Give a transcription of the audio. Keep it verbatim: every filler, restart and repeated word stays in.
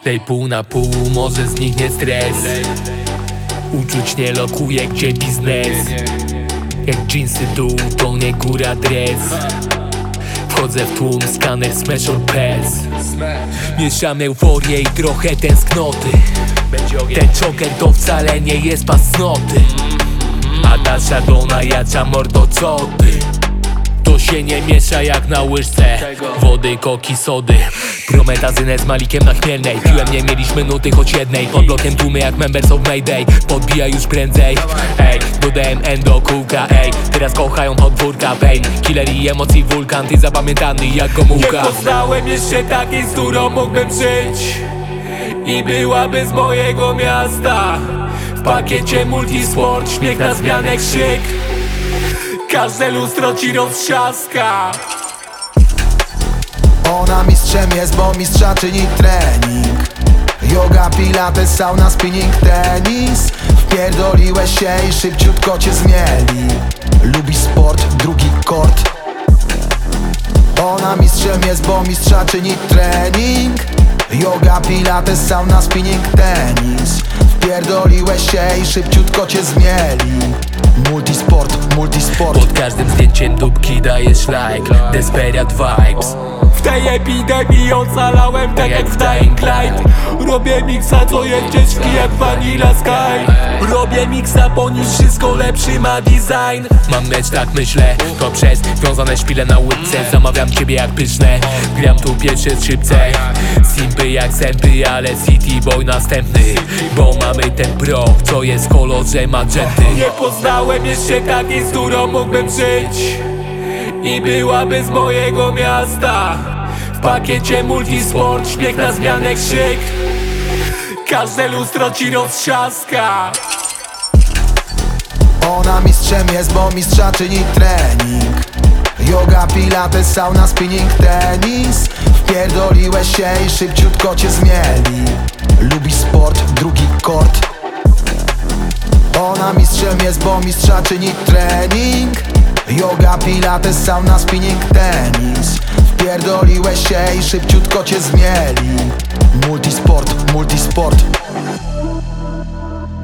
Dej pół na pół, może zniknie stres. Uczuć nie lokuje, gdzie biznes. Jak dżinsy dół, to nie góra dres. Wchodzę w tłum, skaner, smash or pass. Mieszam euforię i trochę tęsknoty. Ten choker to wcale nie jest pas cnoty. A ta szadona jacza mordo, co ty? To się nie miesza jak na łyżce wody, koki, sody. Prometazynę z Malikiem na Chmielnej. Piłem, nie mieliśmy nuty choć jednej. Pod blokiem tłumy jak members of Mayday. Podbija już prędzej. Ej, dodałem endo, kółka, ej. Teraz kochają podwórka, pain. Killer i emocji wulkan. Ty zapamiętany jak Gomułka. Nie poznałem jeszcze takiej, z którą mógłbym żyć i byłaby z mojego miasta. W pakiecie multisport, śmiech na zmianę, krzyk. Każde lustro ci roztrzaska. Ona mistrzem jest, bo mistrza czyni trening. Yoga, pilates, sauna, spinning, tenis. Wpierdoliłeś się i szybciutko cię zmieli. Lubi sport, drugi kort. Ona mistrzem jest, bo mistrza czyni trening. Yoga, pilates, sauna, spinning, tenis. Wpierdoliłeś się i szybciutko cię zmieli. Multisport, multisport. Pod każdym zdjęciem dupki dajesz like. Desperate vibes. W tej epidemii ocalałem tak jak w Dying Light. Robię miksa, co jest ciężki jak Vanilla Sky. Robię miksa, poniż wszystko lepszy ma design. Mam mecz, tak myślę, to przez wiązane szpile na łydce. Zamawiam ciebie jak pyszne. Gram tu pierwsze skrzypce. Simpy jak sępy, ale City Boy następny. Bo mamy ten pro, co jest w kolorze magenty. Nie poznałem jeszcze takiej, z którą mógłbym żyć i byłaby z mojego miasta. W pakiecie multisport, śmiech na zmianę, krzyk. Każde lustro ci roztrzaska. Ona mistrzem jest, bo mistrza czyni trening. Yoga, pilates, sauna, spinning, tenis. Wpierdoliłeś się i szybciutko cię zmieli. Lubi sport, drugi kort. Ona mistrzem jest, bo mistrza czyni trening. Yoga, pilates, sauna, spinning, tenis. Wpierdoliłeś się i szybciutko cię zmieli. Multisport, multisport.